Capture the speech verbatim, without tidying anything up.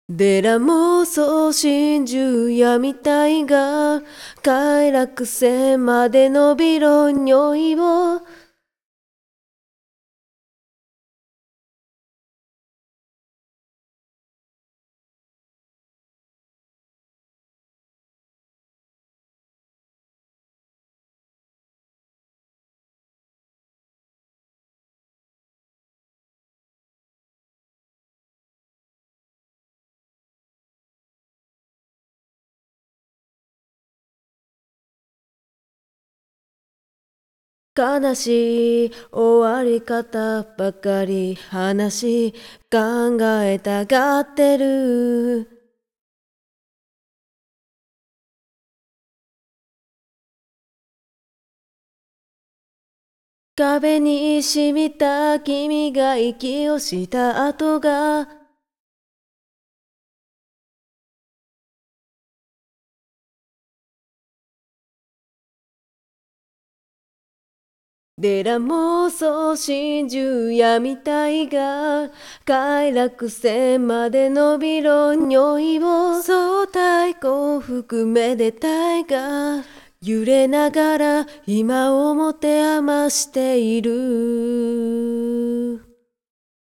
寺妄想真珠やみたいが快楽線まで伸びろ匂いを悲しい終わり方ばかり話考えたがってる壁に染みた君が息をした跡が寺妄想真珠やみたいが快楽線まで伸びろ匂いを相対幸福めでたいが揺れながら今を持て余している